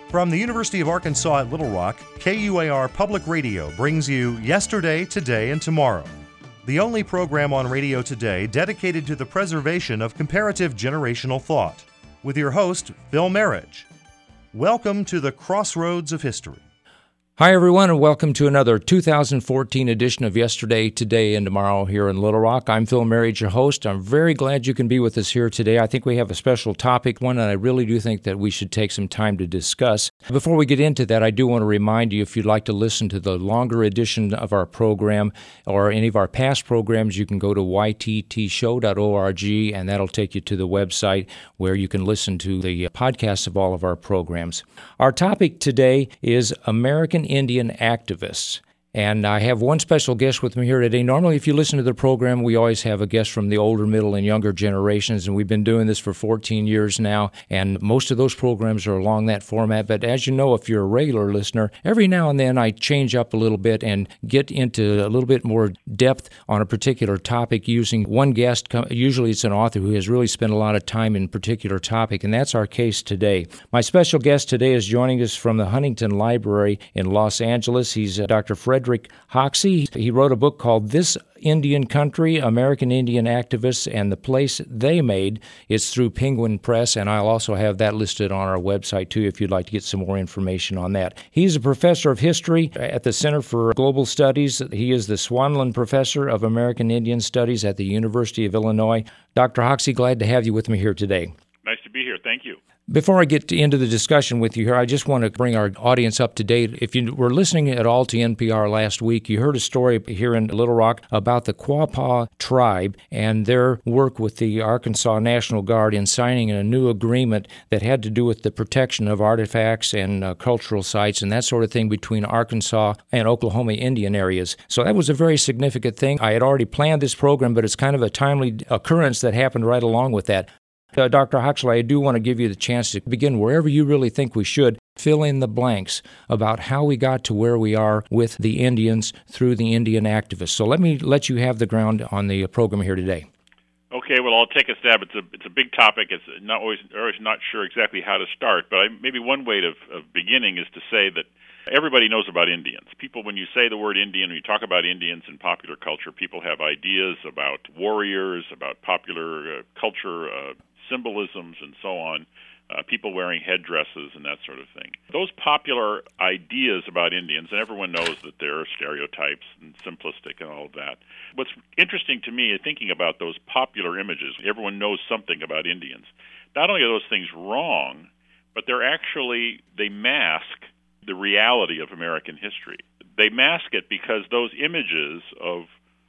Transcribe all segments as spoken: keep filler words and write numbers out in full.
From the University of Arkansas at Little Rock, K U A R Public Radio brings you Yesterday, Today, and Tomorrow, the only program on radio today dedicated to the preservation of comparative generational thought, with your host, Phil Marriage. Welcome to the Crossroads of History. Hi, everyone, and welcome to another two thousand fourteen edition of Yesterday, Today, and Tomorrow here in Little Rock. I'm Phil Marriage, your host. I'm very glad you can be with us here today. I think we have a special topic, one that I really do think that we should take some time to discuss. Before we get into that, I do want to remind you, if you'd like to listen to the longer edition of our program or any of our past programs, you can go to y t t show dot org, and that'll take you to the website where you can listen to the podcasts of all of our programs. Our topic today is American Indian activists. And I have one special guest with me here today. Normally, if you listen to the program, we always have a guest from the older, middle, and younger generations, and we've been doing this for fourteen years now, and most of those programs are along that format. But as you know, if you're a regular listener, every now and then I change up a little bit and get into a little bit more depth on a particular topic using one guest. Usually it's an author who has really spent a lot of time in a particular topic, and that's our case today. My special guest today is joining us from the Huntington Library in Los Angeles. He's uh, Doctor Frederick Hoxie. He wrote a book called This Indian Country, American Indian Activists and the Place They Made. It's through Penguin Press, and I'll also have that listed on our website, too, if you'd like to get some more information on that. He's a professor of history at the Center for Global Studies. He is the Swanlund Professor of American Indian Studies at the University of Illinois. Doctor Hoxie, glad to have you with me here today. Nice to be here. Thank you. Before I get into the discussion with you here, I just want to bring our audience up to date. If you were listening at all to N P R last week, you heard a story here in Little Rock about the Quapaw tribe and their work with the Arkansas National Guard in signing a new agreement that had to do with the protection of artifacts and uh, cultural sites and that sort of thing between Arkansas and Oklahoma Indian areas. So that was a very significant thing. I had already planned this program, but it's kind of a timely occurrence that happened right along with that. Uh, Doctor Hoxie, I do want to give you the chance to begin wherever you really think we should. Fill in the blanks about how we got to where we are with the Indians through the Indian activists. So let me let you have the ground on the program here today. Okay, well, I'll take a stab. It's a it's a big topic. It's not always always not sure exactly how to start, but I, maybe one way of, of beginning is to say that everybody knows about Indians. People, when you say the word Indian, when you talk about Indians in popular culture, people have ideas about warriors, about popular uh, culture, uh, symbolisms, and so on, uh, people wearing headdresses and that sort of thing. Those popular ideas about Indians, and everyone knows that there are stereotypes and simplistic and all of that. What's interesting to me is thinking about those popular images. Everyone knows something about Indians. Not only are those things wrong, but they're actually, they mask the reality of American history. They mask it because those images of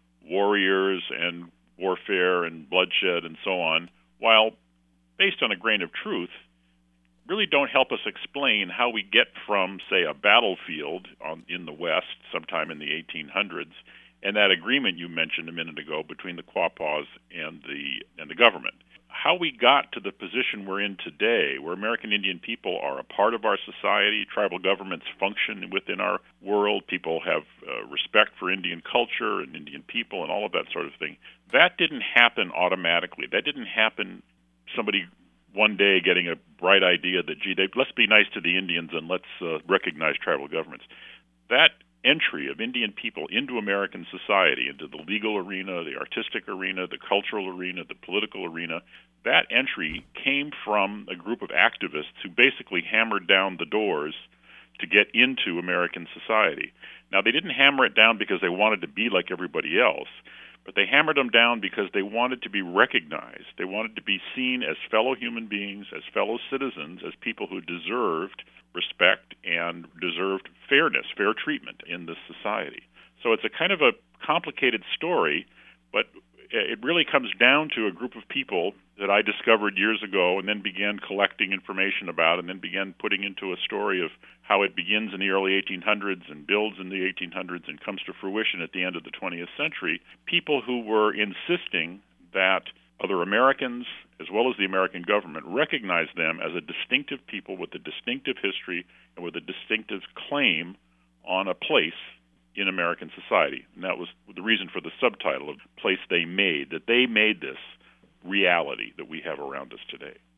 warriors and warfare and bloodshed and so on, while based on a grain of truth, really don't help us explain how we get from, say, a battlefield on, in the West sometime in the eighteen hundreds and that agreement you mentioned a minute ago between the Quapaws and the and the government. How we got to the position we're in today, where American Indian people are a part of our society, tribal governments function within our world, people have uh, respect for Indian culture and Indian people and all of that sort of thing, that didn't happen automatically. That didn't happen somebody one day getting a bright idea that, gee, they, let's be nice to the Indians and let's uh, recognize tribal governments. That entry of Indian people into American society, into the legal arena, the artistic arena, the cultural arena, the political arena, that entry came from a group of activists who basically hammered down the doors to get into American society. Now, they didn't hammer it down because they wanted to be like everybody else, but they hammered them down because they wanted to be recognized. They wanted to be seen as fellow human beings, as fellow citizens, as people who deserved respect and deserved fairness, fair treatment in this society. So it's a kind of a complicated story, but it really comes down to a group of people that I discovered years ago and then began collecting information about and then began putting into a story of how it begins in the early eighteen hundreds and builds in the eighteen hundreds and comes to fruition at the end of the twentieth century. People who were insisting that other Americans, as well as the American government, recognize them as a distinctive people with a distinctive history and with a distinctive claim on a place in American society. And that was the reason for the subtitle of Place They Made, that they made this reality that we have around us today.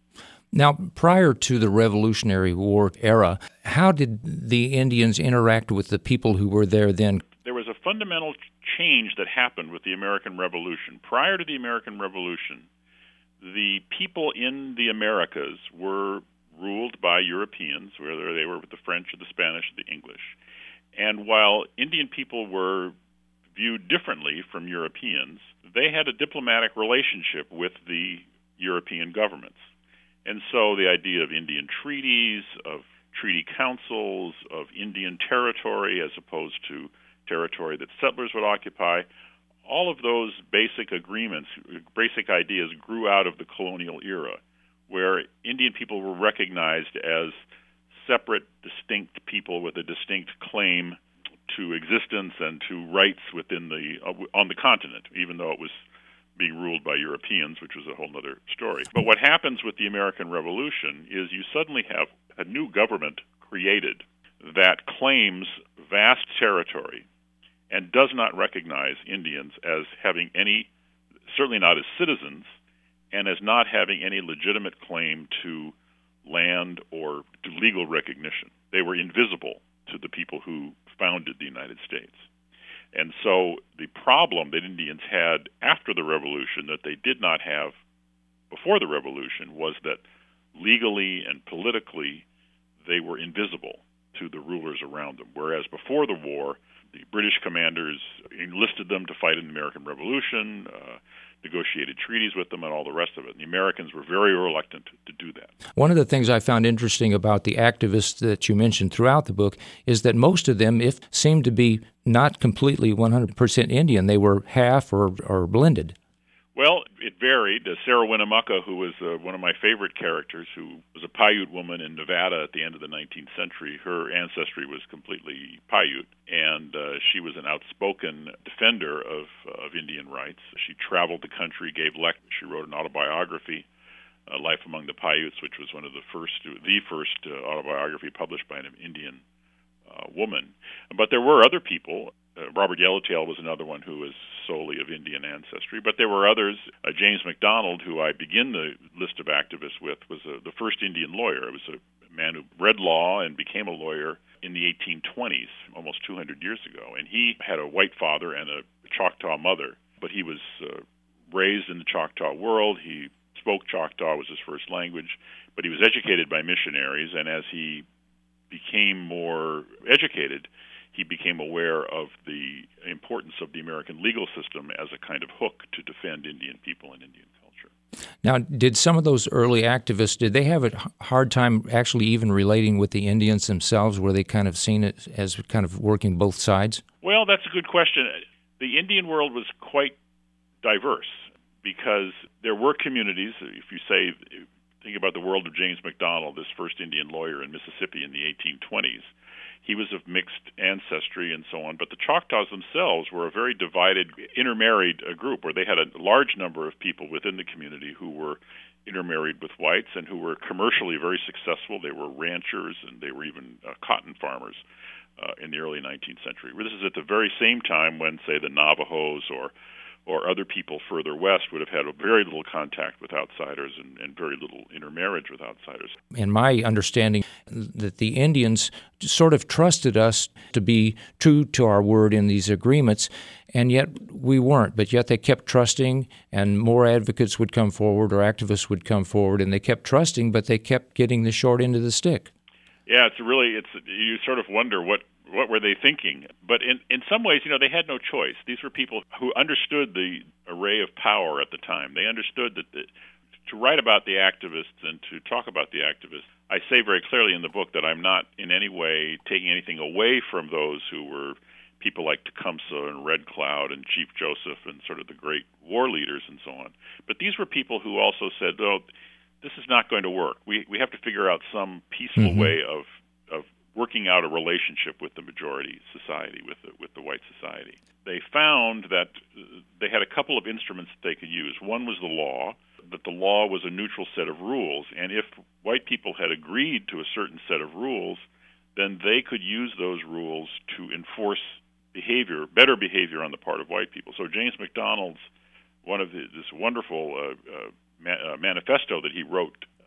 Now, prior to the Revolutionary War era, how did the Indians interact with the people who were there then? There was a fundamental change that happened with the American Revolution. Prior to the American Revolution, the people in the Americas were ruled by Europeans, whether they were with the French or the Spanish or the English. And while Indian people were viewed differently from Europeans, they had a diplomatic relationship with the European governments. And so the idea of Indian treaties, of treaty councils, of Indian territory as opposed to territory that settlers would occupy, all of those basic agreements, basic ideas grew out of the colonial era, where Indian people were recognized as separate, distinct people with a distinct claim to existence and to rights within the uh, on the continent, even though it was being ruled by Europeans, which was a whole other story. But what happens with the American Revolution is you suddenly have a new government created that claims vast territory and does not recognize Indians as having any, certainly not as citizens, and as not having any legitimate claim to land or to legal recognition. They were invisible to the people who founded the United States. And so the problem that Indians had after the Revolution that they did not have before the Revolution was that legally and politically they were invisible to the rulers around them, whereas before the war, the British commanders enlisted them to fight in the American Revolution, uh, negotiated treaties with them, and all the rest of it. And the Americans were very reluctant to do that. One of the things I found interesting about the activists that you mentioned throughout the book is that most of them, if seemed to be not completely one hundred percent Indian, they were half or, or blended. Well, it varied. Uh, Sarah Winnemucca, who was uh, one of my favorite characters, who was a Paiute woman in Nevada at the end of the nineteenth century, her ancestry was completely Paiute, and uh, she was an outspoken defender of, uh, of Indian rights. She traveled the country, gave lectures. She wrote an autobiography, uh, Life Among the Paiutes, which was one of the first, the first uh, autobiography published by an Indian uh, woman. But there were other people. Uh, Robert Yellowtail was another one who was solely of Indian ancestry, but there were others. Uh, James MacDonald, who I begin the list of activists with, was uh, the first Indian lawyer. It was a man who read law and became a lawyer in the eighteen twenties, almost two hundred years ago. And he had a white father and a Choctaw mother, but he was uh, raised in the Choctaw world. He spoke Choctaw, was his first language, but he was educated by missionaries, and as he became more educated, he became aware of the importance of the American legal system as a kind of hook to defend Indian people and Indian culture. Now, did some of those early activists, did they have a hard time actually even relating with the Indians themselves? Were they kind of seen it as kind of working both sides? Well, that's a good question. The Indian world was quite diverse because there were communities, if you say, think about the world of James MacDonald, this first Indian lawyer in Mississippi in the eighteen twenties. He was of mixed ancestry and so on, but the Choctaws themselves were a very divided, intermarried uh, group where they had a large number of people within the community who were intermarried with whites and who were commercially very successful. They were ranchers and they were even uh, cotton farmers uh, in the early nineteenth century. This is at the very same time when, say, the Navajos or or other people further west would have had very little contact with outsiders and, and very little intermarriage with outsiders. In my understanding, that the Indians sort of trusted us to be true to our word in these agreements, and yet we weren't. But yet they kept trusting, and more advocates would come forward or activists would come forward, and they kept trusting, but they kept getting the short end of the stick. Yeah, it's really, it's you sort of wonder what What were they thinking? But in, in some ways, you know, they had no choice. These were people who understood the array of power at the time. They understood that the, to write about the activists and to talk about the activists, I say very clearly in the book that I'm not in any way taking anything away from those who were people like Tecumseh and Red Cloud and Chief Joseph and sort of the great war leaders and so on. But these were people who also said, oh, this is not going to work. We we have to figure out some peaceful mm-hmm. way of of working out a relationship with the majority society, with the, with the white society. They found that they had a couple of instruments that they could use. One was the law, that the law was a neutral set of rules, and if white people had agreed to a certain set of rules, then they could use those rules to enforce behavior, better behavior on the part of white people. So James MacDonald's, one of his, this wonderful uh, uh, ma- uh, manifesto that he wrote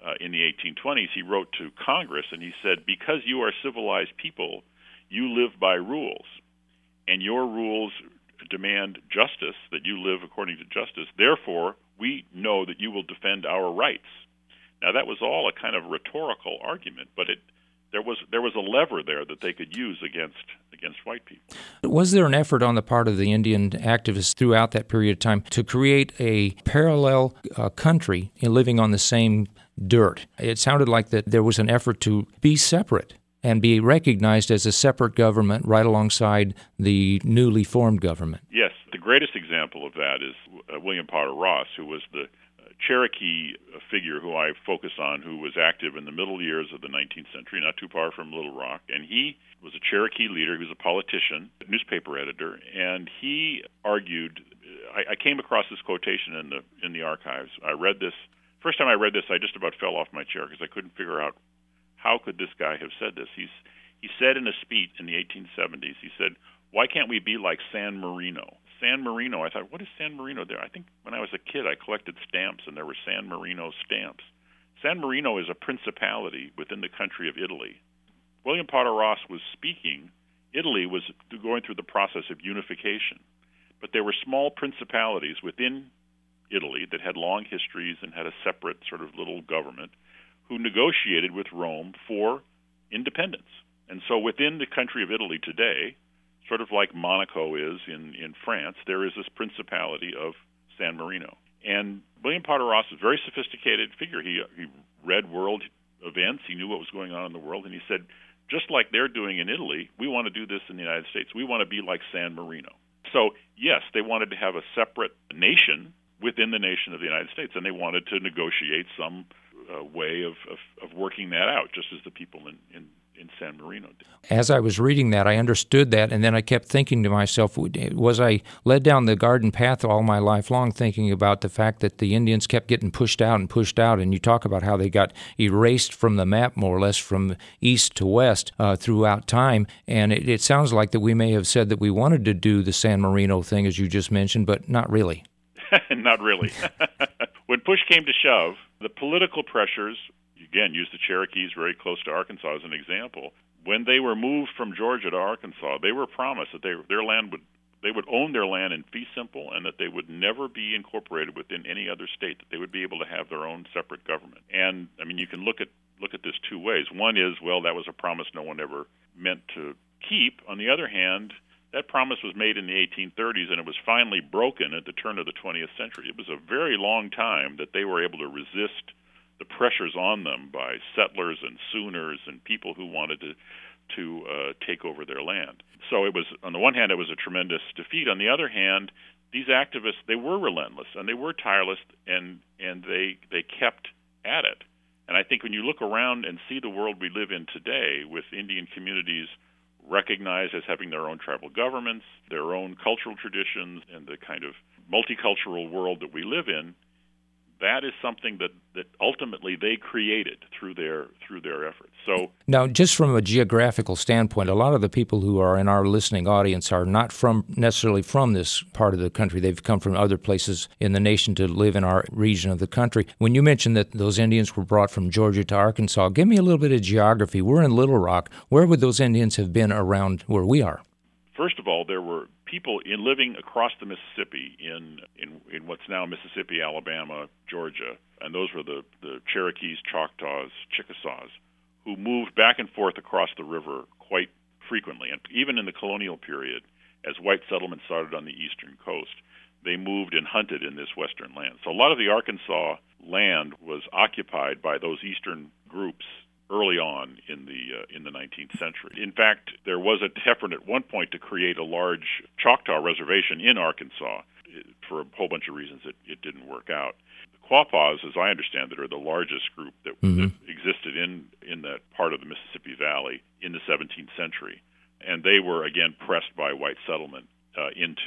uh, in the eighteen twenties, he wrote to Congress and he said, because you are civilized people, you live by rules, and your rules demand justice, that you live according to justice. Therefore, we know that you will defend our rights. Now, that was all a kind of rhetorical argument, but it there was there was a lever there that they could use against against white people. Was there an effort on the part of the Indian activists throughout that period of time to create a parallel uh, country living on the same dirt? It sounded like that there was an effort to be separate and be recognized as a separate government right alongside the newly formed government. Yes, the greatest example of that is uh, William Potter Ross, who was the Cherokee figure who I focus on, who was active in the middle years of the nineteenth century, not too far from Little Rock. And he was a Cherokee leader. He was a politician, a newspaper editor, and he argued. I, I came across this quotation in the in the archives. I read this. First time I read this, I just about fell off my chair because I couldn't figure out how could this guy have said this. He's he said in a speech in the eighteen seventies. He said, "Why can't we be like San Marino?" San Marino, I thought, what is San Marino there? I think when I was a kid, I collected stamps, and there were San Marino stamps. San Marino is a principality within the country of Italy. William Potter Ross was speaking. Italy was going through the process of unification, but there were small principalities within Italy that had long histories and had a separate sort of little government who negotiated with Rome for independence. And so within the country of Italy today, sort of like Monaco is in, in France, there is this principality of San Marino. And William Potter Ross is a very sophisticated figure. He, he read world events. He knew what was going on in the world. And he said, just like they're doing in Italy, we want to do this in the United States. We want to be like San Marino. So, yes, they wanted to have a separate nation within the nation of the United States, and they wanted to negotiate some uh, way of, of, of working that out, just as the people in, in in San Marino did. As I was reading that, I understood that, and then I kept thinking to myself, was I led down the garden path all my life long thinking about the fact that the Indians kept getting pushed out and pushed out, and you talk about how they got erased from the map, more or less, from east to west uh, throughout time, and it, it sounds like that we may have said that we wanted to do the San Marino thing, as you just mentioned, but not really. Not really. When push came to shove, the political pressures, again, use the Cherokees very close to Arkansas as an example. When they were moved from Georgia to Arkansas, they were promised that they, their land would they would own their land in fee simple, and that they would never be incorporated within any other state. That they would be able to have their own separate government. And I mean, you can look at look at this two ways. One is, well, that was a promise no one ever meant to keep. On the other hand, that promise was made in the eighteen thirties, and it was finally broken at the turn of the twentieth century. It was a very long time that they were able to resist the pressures on them by settlers and Sooners and people who wanted to to uh, take over their land. So it was, on the one hand, it was a tremendous defeat. On the other hand, these activists, they were relentless and they were tireless, and and they they kept at it. And I think when you look around and see the world we live in today, with Indian communities recognized as having their own tribal governments, their own cultural traditions, and the kind of multicultural world that we live in, that is something that, that ultimately they created through their through their efforts. So now, just from a geographical standpoint, a lot of the people who are in our listening audience are not from necessarily from this part of the country. They've come from other places in the nation to live in our region of the country. When you mentioned that those Indians were brought from Georgia to Arkansas, give me a little bit of geography. We're in Little Rock. Where would those Indians have been around where we are? First of all, there were people in living across the Mississippi in, in in what's now Mississippi, Alabama, Georgia, and those were the, the Cherokees, Choctaws, Chickasaws, who moved back and forth across the river quite frequently. And even in the colonial period, as white settlements started on the eastern coast, they moved and hunted in this western land. So a lot of the Arkansas land was occupied by those eastern groups early on in the uh, in the nineteenth century. In fact, there was an effort at one point to create a large Choctaw reservation in Arkansas. For a whole bunch of reasons, it, it didn't work out. The Quapaws, as I understand it, are the largest group that, mm-hmm. that existed in, in that part of the Mississippi Valley in the seventeenth century. And they were, again, pressed by white settlement uh, into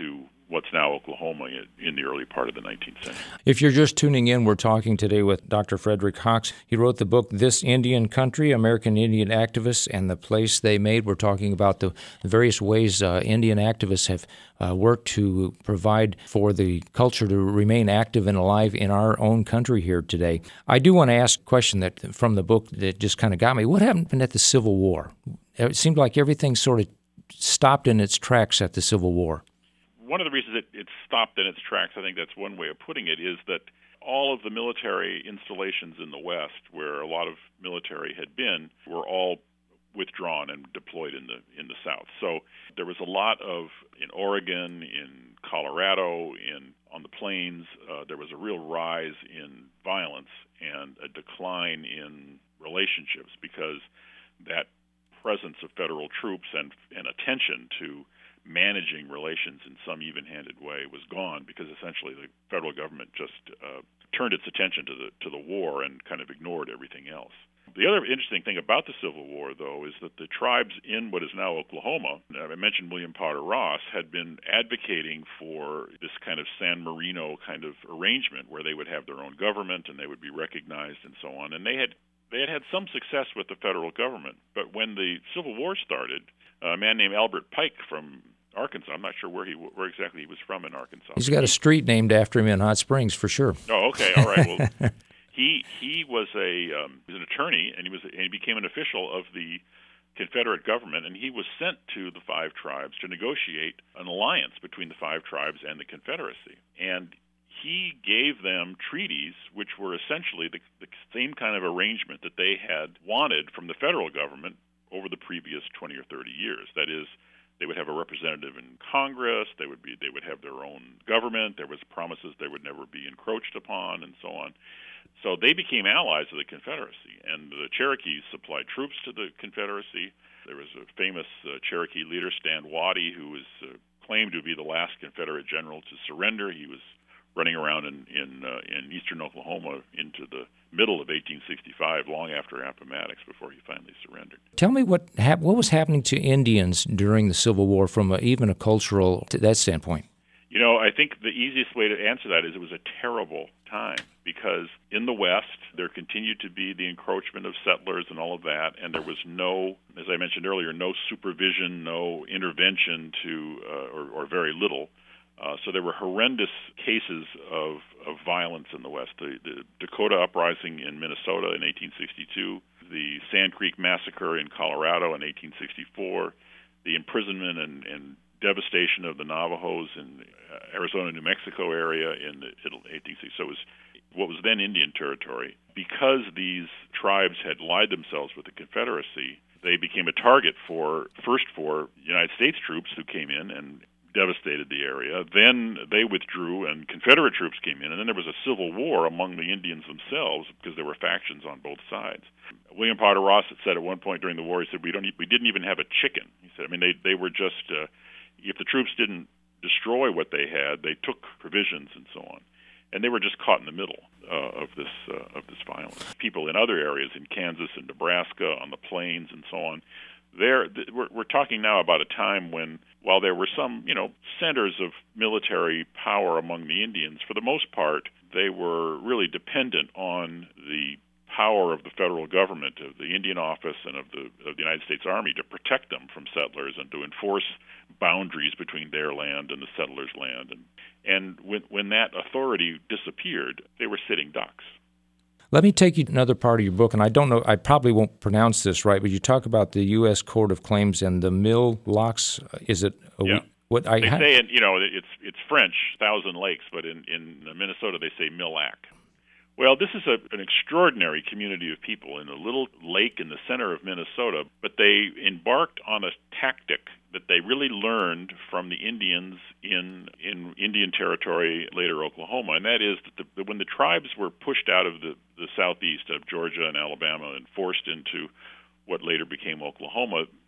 what's now Oklahoma in, in the early part of the nineteenth century. If you're just tuning in, we're talking today with Doctor Frederick Hawks. He wrote the book, This Indian Country, American Indian Activists and the Place They Made. We're talking about the various ways uh, Indian activists have uh, worked to provide for the culture to remain active and alive in our own country here today. I do want to ask a question that from the book that just kind of got me. What happened at the Civil War? It seemed like everything sort of stopped in its tracks at the Civil War. One of the reasons it, it stopped in its tracks, I think that's one way of putting it, is that all of the military installations in the West, where a lot of military had been, were all withdrawn and deployed in the in the South. So there was a lot of, in Oregon, in Colorado, in on the plains, uh, there was a real rise in violence and a decline in relationships because that presence of federal troops and, and attention to managing relations in some even-handed way was gone because essentially the federal government just uh, turned its attention to the to the war and kind of ignored everything else. The other interesting thing about the Civil War, though, is that the tribes in what is now Oklahoma, I mentioned William Potter Ross, had been advocating for this kind of San Marino kind of arrangement where they would have their own government and they would be recognized and so on. And they had they had had some success with the federal government. But when the Civil War started, a man named Albert Pike from Arkansas, I'm not sure where he where exactly he was from in Arkansas. He's got a street named after him in Hot Springs, for sure. Oh, okay, all right. Well, he he was a um, he was an attorney, and he was and he became an official of the Confederate government, and he was sent to the five tribes to negotiate an alliance between the five tribes and the Confederacy. And he gave them treaties which were essentially the, the same kind of arrangement that they had wanted from the federal government over the previous twenty or thirty years. That is, they would have a representative in Congress, they would be they would have their own government, there was promises they would never be encroached upon, and so on. So they became allies of the Confederacy, and the Cherokees supplied troops to the Confederacy. There was a famous uh, Cherokee leader, Stan Waddy, who was uh, claimed to be the last Confederate general to surrender. He was running around in in, uh, in eastern Oklahoma into the middle of eighteen sixty-five, long after Appomattox, before he finally surrendered. Tell me what hap- what was happening to Indians during the Civil War from a, even a cultural to that standpoint. You know, I think the easiest way to answer that is it was a terrible time because in the West there continued to be the encroachment of settlers and all of that, and there was no, as I mentioned earlier, no supervision, no intervention to, uh, or, or very little. Uh, so there were horrendous cases of, of violence in the West. The, the Dakota Uprising in Minnesota in eighteen sixty-two, the Sand Creek Massacre in Colorado in eighteen sixty-four, the imprisonment and, and devastation of the Navajos in uh, Arizona, New Mexico area in the eighteen sixties. So it was what was then Indian Territory. Because these tribes had allied themselves with the Confederacy, they became a target for, first for United States troops who came in and devastated the area. Then they withdrew and Confederate troops came in, and then there was a civil war among the Indians themselves because there were factions on both sides. William Potter Ross had said at one point during the war, he said, we don't e- we didn't even have a chicken. He said, I mean, they, they were just, uh, if the troops didn't destroy what they had, they took provisions and so on. And they were just caught in the middle uh, of this uh, of this violence. People in other areas, in Kansas and Nebraska, on the plains and so on, There, we're, we're talking now about a time when, while there were some, you know, centers of military power among the Indians, for the most part, they were really dependent on the power of the federal government, of the Indian Office, and of the of the United States Army to protect them from settlers and to enforce boundaries between their land and the settlers' land. And and when when that authority disappeared, they were sitting ducks. Let me take you to another part of your book, and I don't know, I probably won't pronounce this right, but you talk about the U S Court of Claims and the Mille Lacs. Is it? A, yeah. What I they ha- say, in, you know, it's it's French, Thousand Lakes, but in, in Minnesota they say Mille Lacs. Well, this is a, an extraordinary community of people in a little lake in the center of Minnesota, but they embarked on a tactic that they really learned from the Indians in in Indian Territory, later Oklahoma, and that is that the, when the tribes were pushed out of the, the southeast of Georgia and Alabama and forced into what later became Oklahoma,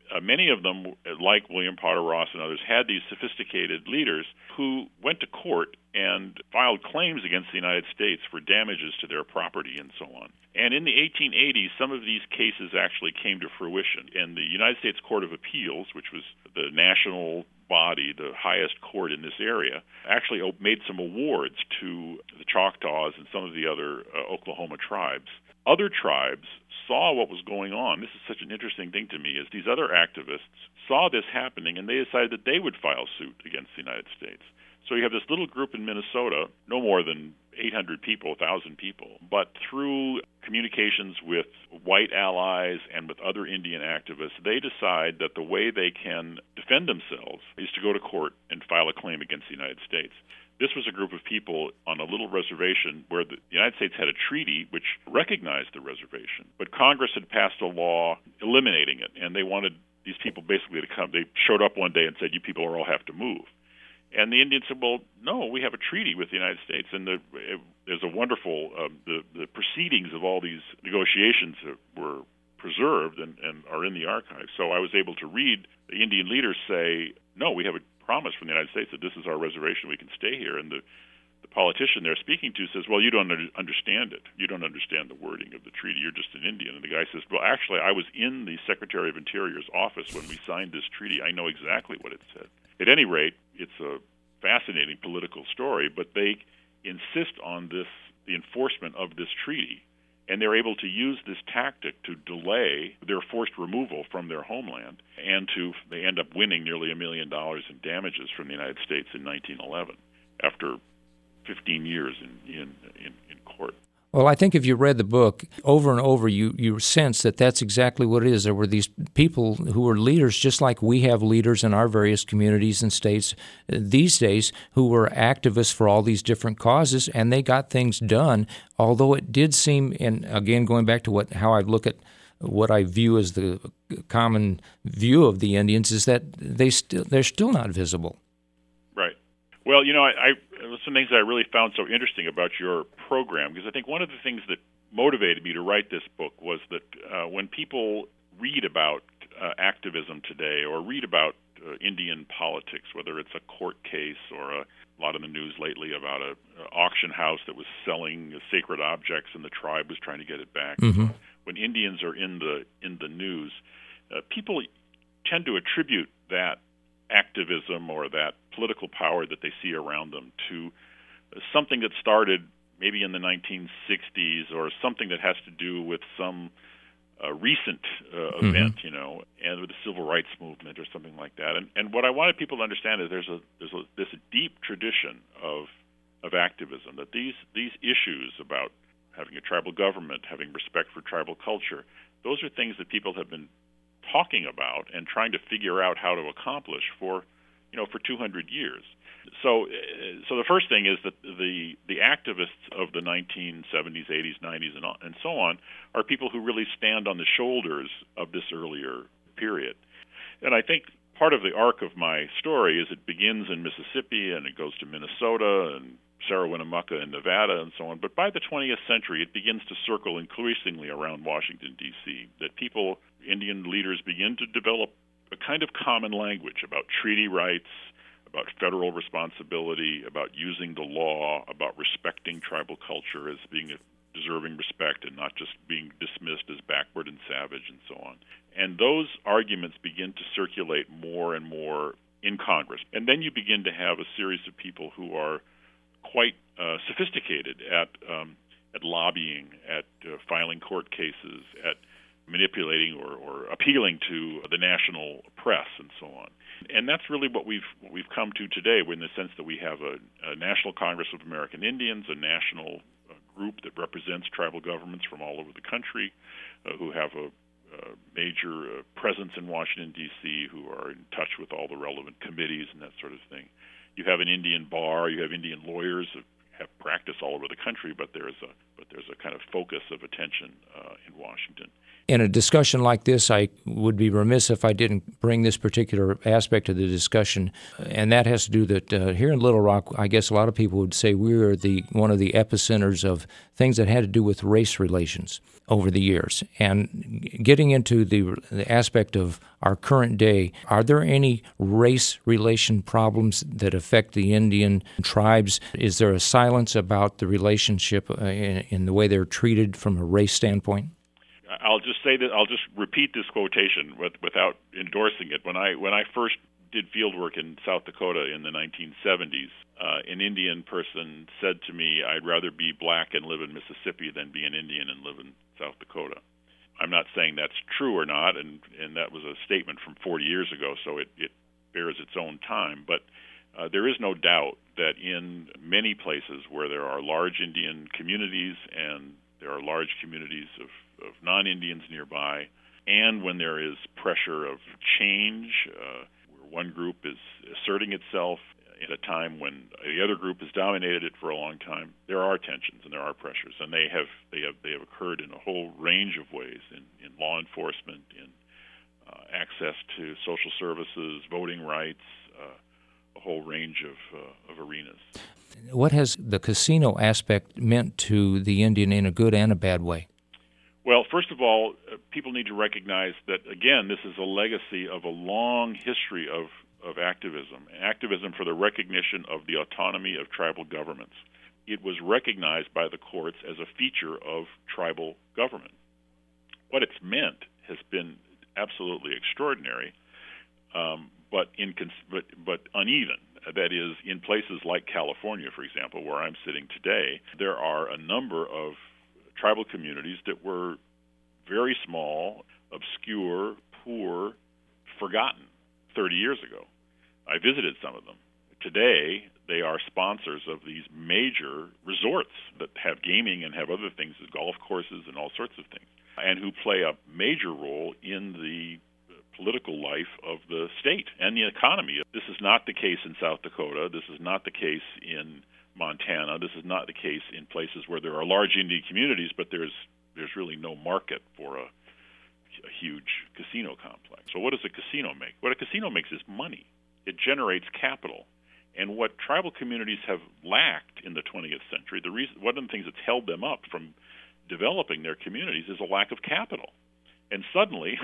uh, many of them, like William Potter Ross and others, had these sophisticated leaders who went to court and filed claims against the United States for damages to their property and so on. And in the eighteen eighties, some of these cases actually came to fruition. And the United States Court of Appeals, which was the national body, the highest court in this area, actually made some awards to the Choctaws and some of the other uh, Oklahoma tribes. Other tribes saw what was going on. This is such an interesting thing to me, is these other activists saw this happening, and they decided that they would file suit against the United States. So you have this little group in Minnesota, no more than eight hundred people, one thousand people, but through communications with white allies and with other Indian activists, they decide that the way they can defend themselves is to go to court and file a claim against the United States. This was a group of people on a little reservation where the United States had a treaty which recognized the reservation, but Congress had passed a law eliminating it, and they wanted these people basically to come. They showed up one day and said, "You people all have to move." And the Indians said, "Well, no, we have a treaty with the United States." And the, it, there's a wonderful, um, the, the proceedings of all these negotiations were preserved and, and are in the archives. So I was able to read the Indian leaders say, "No, we have a promise from the United States that this is our reservation, we can stay here." And the, the politician they're speaking to says, "Well, you don't understand it. You don't understand the wording of the treaty. You're just an Indian." And the guy says, "Well, actually, I was in the Secretary of Interior's office when we signed this treaty. I know exactly what it said." At any rate, it's a fascinating political story, but they insist on this, the enforcement of this treaty, and they're able to use this tactic to delay their forced removal from their homeland, and to they end up winning nearly a million dollars in damages from the United States in nineteen eleven after fifteen years in, in, in, in court. Well, I think if you read the book over and over, you, you sense that that's exactly what it is. There were these people who were leaders, just like we have leaders in our various communities and states these days, who were activists for all these different causes, and they got things done, although it did seem, and again, going back to what how I look at what I view as the common view of the Indians, is that they still they're still not visible. Right. Well, you know, I, I some things that I really found so interesting about your program, because I think one of the things that motivated me to write this book was that uh, when people read about uh, activism today or read about uh, Indian politics, whether it's a court case or a, a lot in the news lately about a, a auction house that was selling sacred objects and the tribe was trying to get it back. Mm-hmm. When Indians are in the in the news, uh, people tend to attribute that activism or that political power that they see around them to something that started maybe in the nineteen sixties or something that has to do with some uh, recent uh, mm-hmm. event, you know, and with the civil rights movement or something like that. And and what I wanted people to understand is there's a there's a, this deep tradition of of activism, that these these issues about having a tribal government, having respect for tribal culture, those are things that people have been talking about and trying to figure out how to accomplish for, you know, for two hundred years. So, so the first thing is that the the activists of the nineteen seventies, eighties, nineties, and, and so on are people who really stand on the shoulders of this earlier period. And I think part of the arc of my story is it begins in Mississippi and it goes to Minnesota and Sarah Winnemucca in Nevada and so on. But by the twentieth century, it begins to circle increasingly around Washington, D C, that people, Indian leaders, begin to develop a kind of common language about treaty rights, about federal responsibility, about using the law, about respecting tribal culture as being deserving respect and not just being dismissed as backward and savage and so on. And those arguments begin to circulate more and more in Congress. And then you begin to have a series of people who are quite uh, sophisticated at um, at lobbying, at uh, filing court cases, at manipulating or, or appealing to the national press and so on. And that's really what we've what we've come to today, in the sense that we have a, a National Congress of American Indians, a national uh, group that represents tribal governments from all over the country, uh, who have a, a major uh, presence in Washington, D C, who are in touch with all the relevant committees and that sort of thing. You have an Indian bar, you have Indian lawyers who have practice all over the country, but there's a but there's a kind of focus of attention uh, in Washington. In a discussion like this, I would be remiss if I didn't bring this particular aspect of the discussion, and that has to do that uh, here in Little Rock, I guess a lot of people would say we are the one of the epicenters of things that had to do with race relations over the years. And getting into the, the aspect of our current day, are there any race relation problems that affect the Indian tribes? Is there a silence about the relationship uh, in, in the way they're treated from a race standpoint? I'll just say that I'll just repeat this quotation with, without endorsing it. When I when I first did field work in South Dakota in the nineteen seventies, uh, an Indian person said to me, "I'd rather be black and live in Mississippi than be an Indian and live in South Dakota." I'm not saying that's true or not, and, and that was a statement from forty years ago, so it, it bears its own time. But uh, there is no doubt that in many places where there are large Indian communities and there are large communities of of non-Indians nearby, and when there is pressure of change, uh, where one group is asserting itself at a time when the other group has dominated it for a long time, there are tensions and there are pressures, and they have they have they have occurred in a whole range of ways, in, in law enforcement, in uh, access to social services, voting rights, uh, a whole range of uh, of arenas. What has the casino aspect meant to the Indian in a good and a bad way? Well, first of all, uh, people need to recognize that, again, this is a legacy of a long history of, of activism, activism for the recognition of the autonomy of tribal governments. It was recognized by the courts as a feature of tribal government. What it's meant has been absolutely extraordinary, um, but, incons- but, but uneven. That is, in places like California, for example, where I'm sitting today, there are a number of tribal communities that were very small, obscure, poor, forgotten thirty years ago. I visited some of them. Today, they are sponsors of these major resorts that have gaming and have other things, golf courses and all sorts of things, and who play a major role in the political life of the state and the economy. This is not the case in South Dakota. This is not the case in Montana. This is not the case in places where there are large Indian communities, but there's there's really no market for a, a huge casino complex. So what does a casino make? What a casino makes is money. It generates capital. And what tribal communities have lacked in the twentieth century, the reason, one of the things that's held them up from developing their communities is a lack of capital. And suddenly,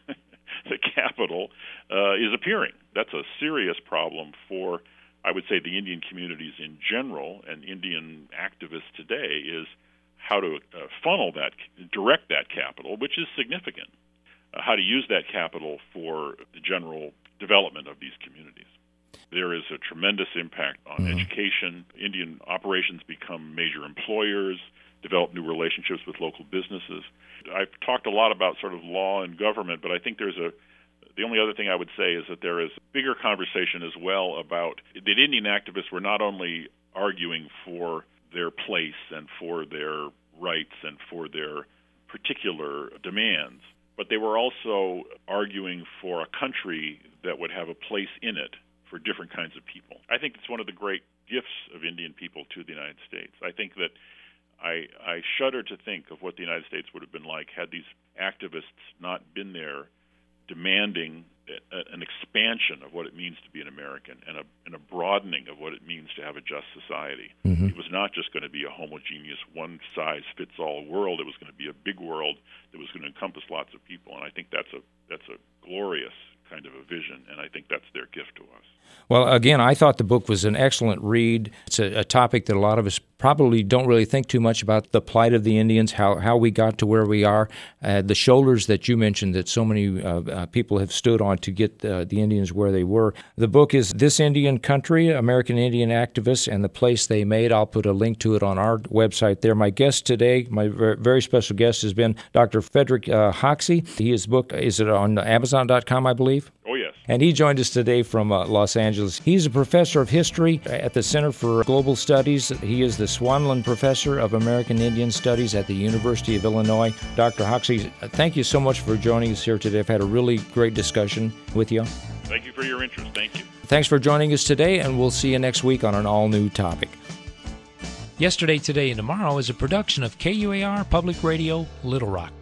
the capital uh, is appearing. That's a serious problem for, I would say, the Indian communities in general, and Indian activists today, is how to uh, funnel that, direct that capital, which is significant, uh, how to use that capital for the general development of these communities. There is a tremendous impact on mm-hmm. education. Indian operations become major employers, develop new relationships with local businesses. I've talked a lot about sort of law and government, but I think there's a The only other thing I would say is that there is a bigger conversation as well about that Indian activists were not only arguing for their place and for their rights and for their particular demands, but they were also arguing for a country that would have a place in it for different kinds of people. I think it's one of the great gifts of Indian people to the United States. I think that I, I shudder to think of what the United States would have been like had these activists not been there demanding a, an expansion of what it means to be an American and a, and a broadening of what it means to have a just society. Mm-hmm. It was not just going to be a homogeneous, one-size-fits-all world. It was going to be a big world that was going to encompass lots of people, and I think that's a that's a glorious kind of a vision, and I think that's their gift to us. Well, again, I thought the book was an excellent read. It's a, a topic that a lot of us probably don't really think too much about, the plight of the Indians, how, how we got to where we are, uh, the shoulders that you mentioned that so many uh, uh, people have stood on to get uh, the Indians where they were. The book is This Indian Country, American Indian Activists and the Place They Made. I'll put a link to it on our website there. My guest today, my very special guest, has been Doctor Frederick uh, Hoxie. His book, is it on Amazon dot com, I believe? Oh, yes. And he joined us today from uh, Los Angeles. He's a professor of history at the Center for Global Studies. He is the Swanland Professor of American Indian Studies at the University of Illinois. Doctor Hoxie, thank you so much for joining us here today. I've had a really great discussion with you. Thank you for your interest. Thank you. Thanks for joining us today, and we'll see you next week on an all-new topic. Yesterday, Today, and Tomorrow is a production of K U A R Public Radio, Little Rock.